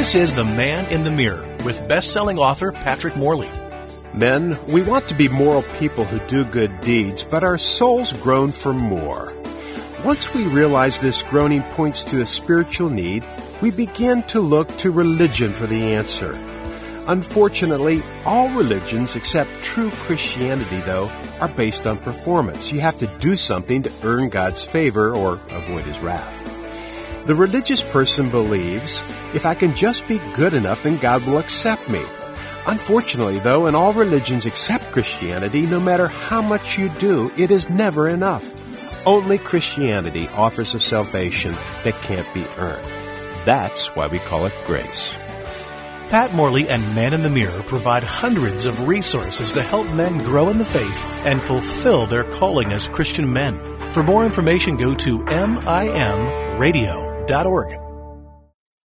This is The Man in the Mirror with best-selling author Patrick Morley. Men, we want to be moral people who do good deeds, but our souls groan for more. Once we realize this groaning points to a spiritual need, we begin to look to religion for the answer. Unfortunately, all religions except true Christianity, though, are based on performance. You have to do something to earn God's favor or avoid His wrath. The religious person believes, if I can just be good enough, then God will accept me. Unfortunately, though, in all religions except Christianity, no matter how much you do, it is never enough. Only Christianity offers a salvation that can't be earned. That's why we call it grace. Pat Morley and Man in the Mirror provide hundreds of resources to help men grow in the faith and fulfill their calling as Christian men. For more information, go to mimradio.org.